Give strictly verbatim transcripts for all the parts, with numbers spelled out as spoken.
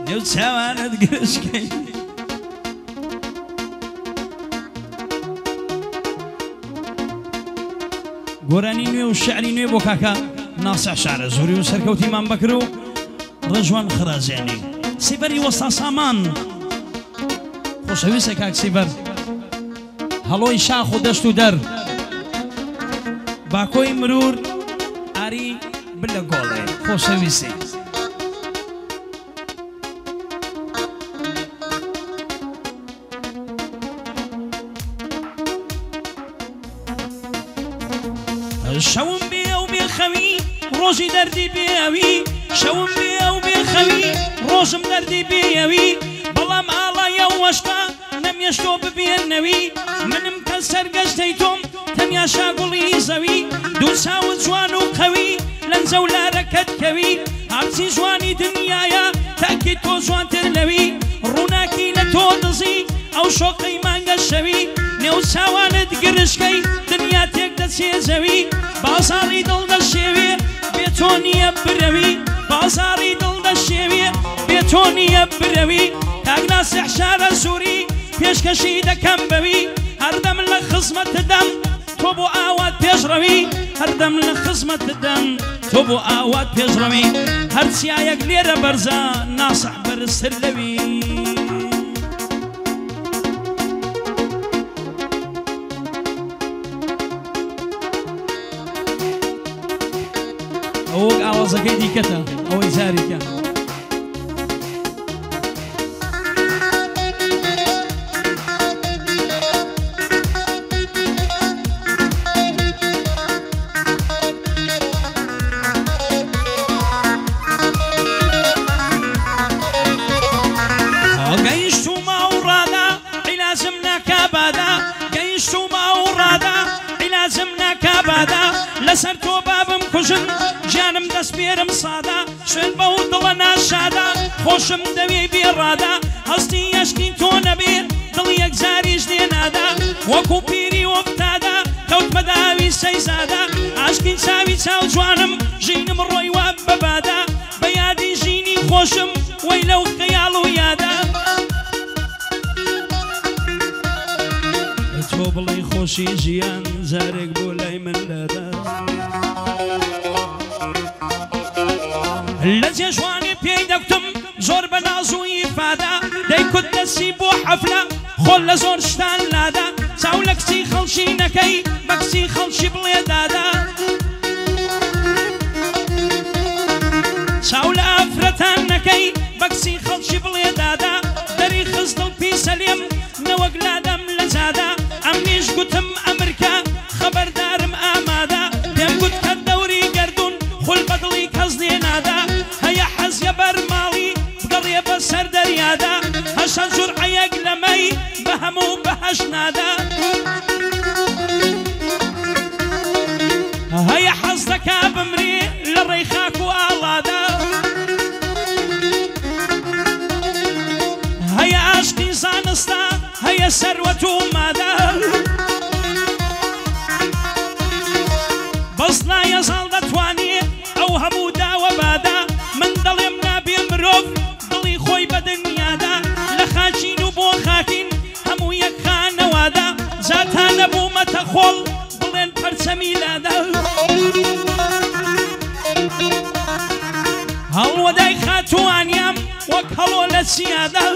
نێو چاوانت گرشکەی گۆرانی نوێ و شعری نوێ بۆ کاکە ناسح شارە زوری و سەرکەوتیمان بەکر و ڕەجوان خرازێنی سیبەری وەستا سامان خۆشەویستە کاک سیبەر هەڵۆی شاخ و دەشت و دەر باکۆی مرور ئاری بلە گۆڵێ خۆشەویستی شەوم بێ و بێخەوی ڕۆژی دەردی بێوی شەوم بێ و بێخەوی ڕۆژم دەردی بێوی بەڵام ئاڵایە وەشقا نەمێشتۆ ببێنەوی منم کە سەرگەشتەی تۆم تەنیا شاگوڵی زەوی دوو چاوت جوان و قەوی لەنجە و لارەکەت کەوی هەرچی جوانی دنیایە تاکی تۆ جوانتر لەوی ڕووناکی لە تۆ دزی ئەو شۆقەی مانگە شەوی نێو چاوانت گرشکەی دنیا تێک دەچێ زەوی بازاڕی دڵ دەشێوێ بێ تۆ نییە برەوی بازاڕی دڵ دەشێوێ بێ تۆ نییە برەوی کاک ناسح شارە زوری پێشکەشی دەکەم بەوی هەردەم لە خزمەتدەم تۆ بۆ ئاوات پێشڕەوی هەردەم لە خزمەتدەم تۆ بۆ ئاوات پێشڕەوی هەرچیایەک لێرە بەرزە ناسح بەرزتر لەوی ئەوەک ئاوازەکەی دیکەتە ئەوەی جارێکە گەیشتومە و ڕادا عیلازم ناکا بادا گەیشتومە و ڕادا عیلازم ناکا بادا لەسەر تۆ بابم کوژن گیانم دەست بێرم سادا شوێن بە و دڵە ناشادا خۆشم دەوێ بێڕادا هەستی یەشکی تۆ نەبێت دڵ یەکجاریش لێنادا وەکو پیری وەفتادا کەوت بەداوی سەیزادا عاشقی چاوی چاو جوانم ژینم ڕۆی وا بەبادا بە یادی ژینی خۆشم وەی لەو خەیاڵ و یادا تۆ بڵێ خۆشی ژیان جارێک بۆ لای من دادا لە جێژوانی پێی دەکتم زۆر بە ناز و ئیفادا دەیکوت دەستی بۆ حەفلە خۆل لە زۆر شتان لادا چاو لە کچی خەڵکی نەکەی بە کچی خەڵکی بڵێ دادا چاو لە ئافرەتان نەکەی بە کچی خەڵکی بڵێ دادا دەری خستڵ پیسەلێم نەوەک لادەم لە جادا ئەمنیش گوتم ئەمریکا خەبەردارم ئامادا پێم گوت کە دەوری گەردون خول بەدڵی کەس نێنادا هەیە حەزیە بەرماڵی بگەڕێ بە سەر دەریادا هەشە جورعەیەک لەمەی بە هەموو بەهەش نادا هەیە حەز دەکا بمرێ لە ڕێی خاک و ئاڵادا هەیە عاشقی زانستە هەیە سەروەت و مادا بەس نایەزاڵ دەتوانێ ئەو هەموو داوە بادا من دەڵێم نابێ مرۆڤ دڵی خۆی بە دنیادا لە خاچین و بۆ خاکین هەموو یەک خانەوادا جاتان نەبوومەتە خۆڵ بڵێن پەرچەمی لادا هەڵوەدای خاتوانیام وەک هەڵۆ لە چیادا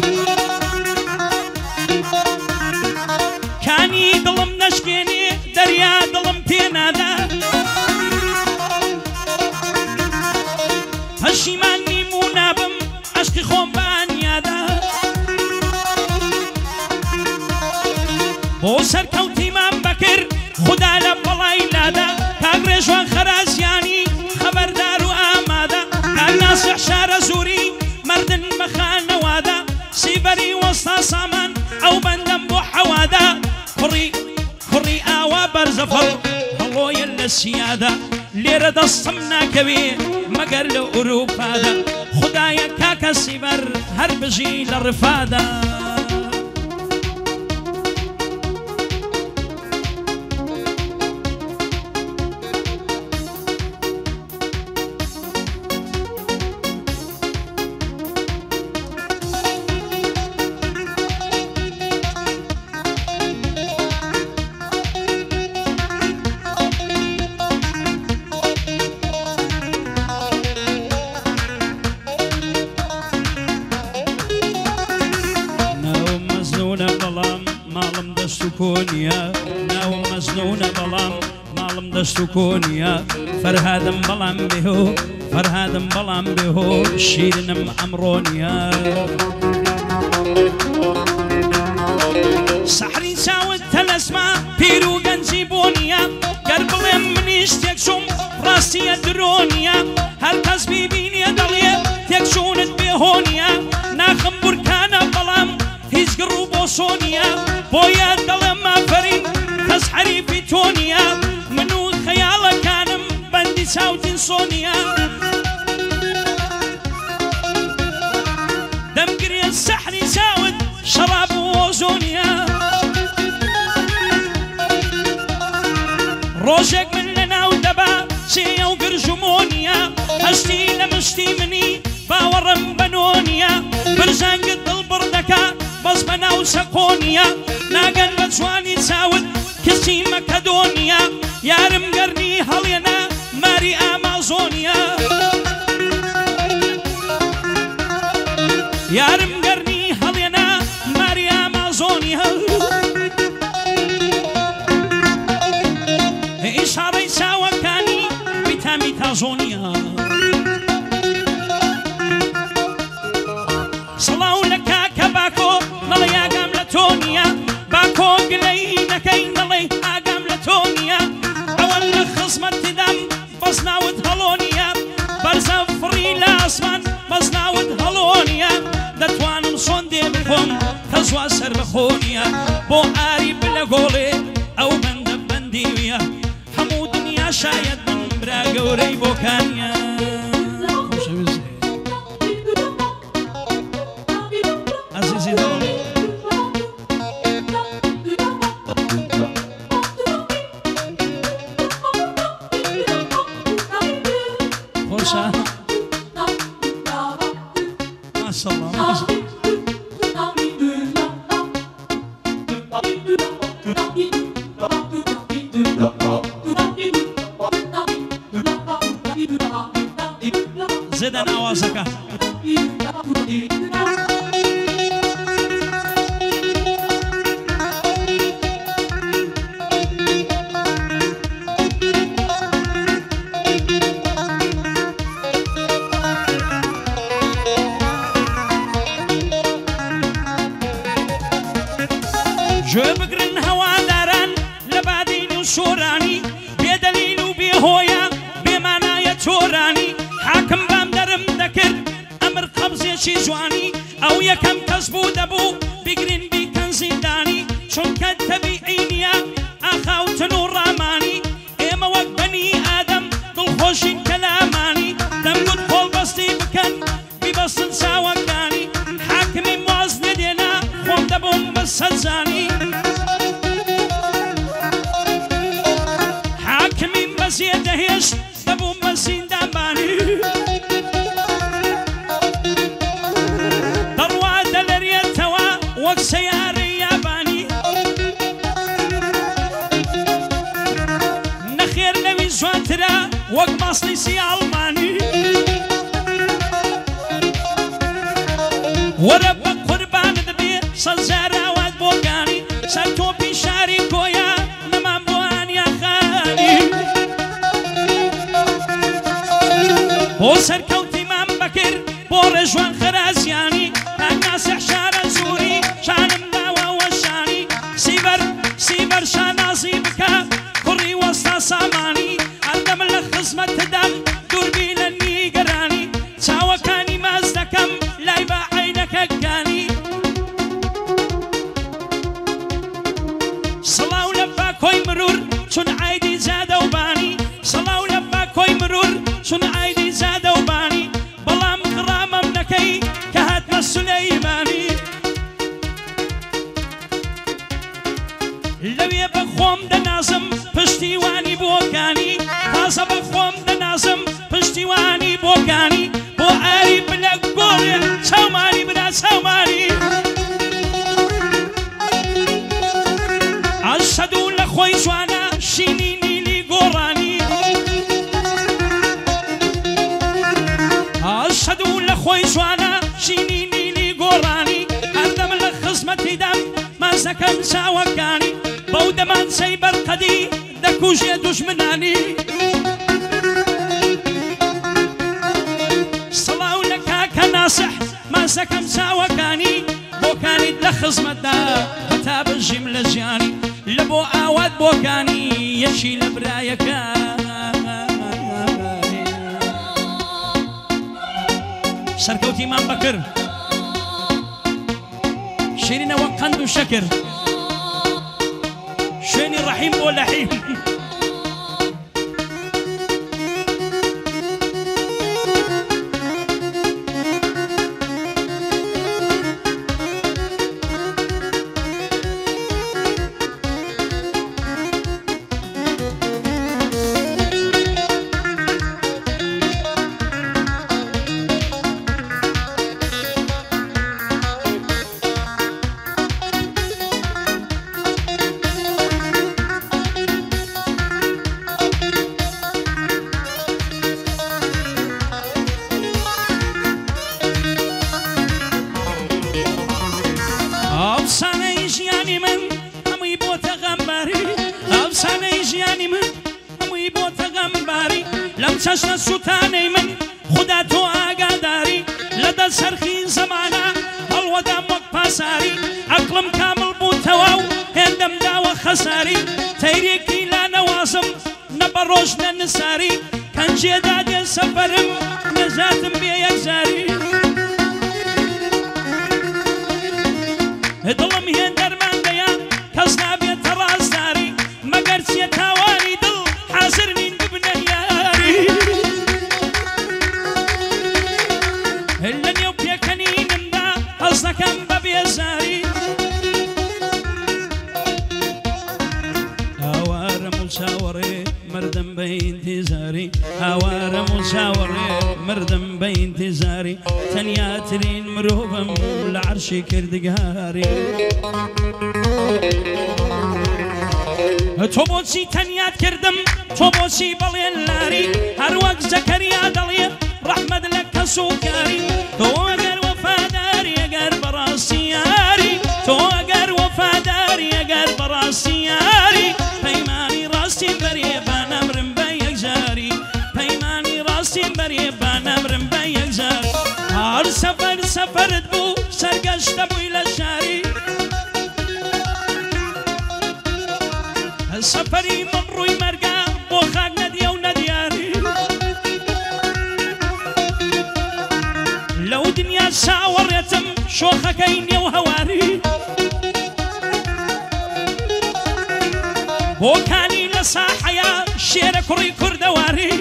کانی دڵم نەشکێنێ دەریا دڵم پێنادا پەشیمان نیم و نابم عەشقی خۆم بانیادا بۆ سەرکەوتیمان بەکرد خودا لە بەڵای لادا کاک ڕێژوان خەرازیانی خەبەردار و ئامادا کاک ناسح شارە زوری مەردن بە خانەوادا سیبەری وەستا سامان ئەو بەندەم بۆ حەوادا کوڕی کوڕی ئاوا بەرزەفەڵ هەڵۆیە لە سیادا لێرە دەستم ناکەوێ مەگەر لە ئوروپادا خودایە کاکە سیبەر هەر بژی لە ڕفادا دەست و کۆنیە فەرهادم بەڵام بێهۆ فەرهادم بەڵام بێهۆ شیرنم ئەمڕۆنیە سەحری چاوت تەلەسما پیر و گەنجی بۆنیە گەر بڵێم منیش تێکچووم ڕاستیە درۆنیە هەر کەس بیبینێ دەڵێ تێکچوونت بێهۆنیە ناخم بورکانە بەڵام هیچ گڕ و بۆسۆنیە بۆیە دەڵێم ئافەرین کەس حەریفی تۆ نییە من و خەیاڵەکانم بەندی چاوتین سۆنیە دەمگرێ سەحری چاوت شەراب و ئۆزۆنیە ڕۆژێک من لەناو دەبا چێە و گرژمۆنیە هەشتی لە مشتی منی باوەڕم بەنۆنیە برژانگت دڵبڕ دەکا بەس بەناو چەقۆنیە ناگەن بە جوانی چاوت کەسی مەکەدۆنیە یارم گەرنی هەڵێنە ماری ئامازۆنیە یارم گەرنی هەڵێنە ماری ئامازۆنیە ئیشاڕەی چاوەکانی ویتامی تازۆنیە سڵاو لە کاکە باکۆ نەڵێ ئاگام لە تۆ نییە باکۆ گلەی نەکەی نەڵێ ئاگام لە تۆ نییە ئەوەن لە خزمەت تدەم بەس ناوت هەڵۆنیە بەرزە فڕی لە ئاسمان بەس ناوت هەڵۆنیە دەتوانم سۆندێ بخۆم کە زوا سەر بەخۆنیە بۆ ئاری بلە گۆڵێ ئەو بەندە بەندیویە هەموو دنیا شاید من برا گەورەی بۆکانیە عزیزی دڵ خۆشە ماشەڵڵا ماشەڵڵا زێدەن ئاوازەکە گوێ بگرن هەواداران لە بادین و شۆرانی بێدەلیل و بێهۆیە بێمانایە تۆرانی حاکم بام دەرم دەکرد ئەمر قەبزێکی جوانی ئەو یەکەم کەس بوو دەبوو بگرین بیکەن زیندانی چونکە تەبیعی نییە ئاخاوتن و ڕامانی ئێمە وەک بەنی ئادەم دڵخۆشین کەلامانی دەمگوت خۆڵبەستی بکەن بیبەستن چاوەکانی حاکمی واز نەدێنا خۆم دەبووم بە سەرجانی حاکمیم بە زێدەهێشت دەبووم بە زیندانبانی دەڕوا دەلەرێتەوە وەک سەیارەی یابانی نەخێر لەوی جوانترە وەک ماسلیسی ئاڵمانی وەرە بە قوربانت بێ سەد جار ئاوات بۆکانی سەر تۆپی شاری کۆیە نەمان بۆ ئانیا خانی بۆ سەرکەوتیمان بەکرد بۆ ڕێژوان خەرازیانی ناگناسێ شارە زووری شانم داوە وەشانی سیبەر سیبەر شانازی بکە کوڕی وەستا سامانی هەردەم لە خزمەت دەم دووربی لە نیگەرانی چاوەکانی ماز دەکەم لای بە عینەکەکانی سڵاو لە باکۆی مرور چون عایدی زادە و بانی سڵاو لە باکۆی مرور چون عایدی زادە و بانی بەڵام غڕامەم نەکەی کە هاتمە سولەیمانی لەوێ بە خۆم دەنازم پشتیوانی بۆکانی تازە بە خۆم دەنازم پشتیوانی بۆکانی بۆ ئاری بلە گۆڕێ چاومانی برا چاومانی ئەشهەدوو لە خۆی جوانە شینی نیلی گۆڕانی ئەشهەدوو لە خۆی جوانە شینی نیلی گۆڕانی هەردەم لە خزمەتی دەم مازەکەم چاوەکانی بەو دەمان سەی بەرقەدی دەک و توژێ دوژمنانی سڵاو لە کاکە ناسح ماسەکەم چاوەکانی بۆکانیت لە خزمەتدا هەتا بژیم لە ژیانی لە بۆ ئاوات بۆکانی یەکی لە برایەکە سەرکەوتی مام بەکر شیرینەوە قەند و شەکر شوێنی ڕەحیم بۆ لەحیم ئەفسانەی ژیانی من هەمووی بۆتە غەمباری ئەفسانەی ژیانی من هەمووی بۆتە غەمباری لەم چەشنە سوتانەی من خودا تۆ ئاگاداری لەدەست سەرخی زەمانە هەڵوەدام وەک پاساری عەقڵم کامڵ بووتەوە و هێندەم داوە خەساری تەیرێکی لا نەوازم نە بە ڕۆژ نە نساری کەنجێدا دێ سەفەرم نەژاتم بێ یەکجاری دڵم هێن دەرماندەیە کەس نابێتە ڕازداری مەگەر چیە تاوانی دڵ حازر نین ببنە یاری لە نێو پێکەنینمدا هەز دەکەم بە بێزاری هاوارم و چاوەڕێ مردم بە ئینتیزاری هاوارم و چاوەڕێ مردم بە ئینتیزاری تەنیاترین مرۆڤم لە عەرشی کردگاری تۆ بۆچی تەنیات کردم تۆ بۆچی بەڵێن لاری هەروەک زەکەریا دەڵێت ڕەحمەت لە کەس و کاری تۆ ئەگەر وەفاداری ئەگەر بەڕاستی یاری تۆ ئەگەر وەفاداری ئەگەر بەڕاستی یاری پەیمانی ڕاستیم بەرێ با نەمرم بە یەکجاری پەیمانی ڕاستیم بەرێ با نەمرم بە یەکجاری هەر سەفەر سەفەرت بوو سەرگەشتە بووی لە شاری سەفەری من ڕووی مەرگە بۆ خاک نەدیە و نەدیاری لەو دنیا چاوەڕێتم شۆخەکەی نێو هەواری بۆکانی لە ساحەیە شێرە کوڕی کوردەواری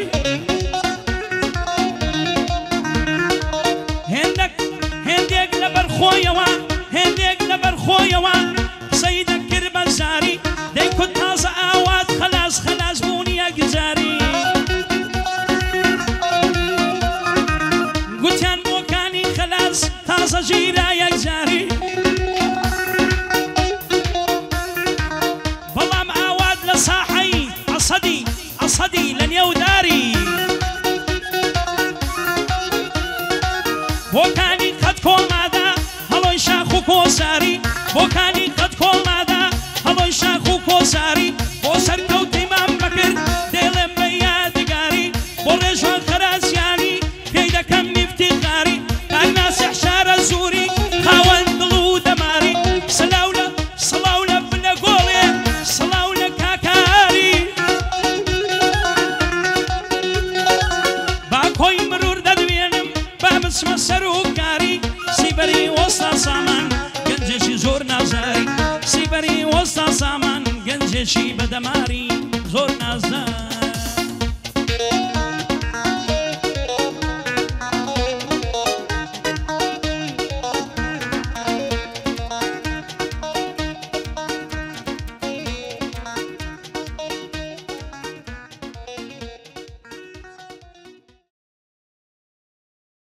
هێندێک هێندێک لە بەرخۆیەوە هێندێک لە بەرخۆیەوە قسەی دەکرد بە زاری دەیکوت تازە ئاوات خەلاس خەلاس بوونی یەکجاری گوتیان بۆکانی خەلاس تازە ژیرە یەکجاری بەڵام ئاوات لە ساحەی عەسەدی عەسەدی لە نێوداری بۆکانی قەت کۆڵمادا هەڵۆی شاخ و کۆساری بۆکانی قەت کۆڵمادا هەڵۆی شاخ و کۆساری بۆ سەرکەوتی مام بەکرد دێڵێم بە یادگاری بۆ ڕێژوان خەرازیانی پێی دەکەم میفتیخاری کاک ناسیح شارە زووری خاوەن دڵ و دەماری سڵاو لە سڵاو لە بنە گۆڵێ سڵاو لە کاکاری با کۆی مرور دەدوێنم با بچمە سەر و کاری سیبەری وەستا سامان گەنجێکی زۆر نازاری سیبەری وەستا سامان گەنجێکی بەدەماری زۆر نازدار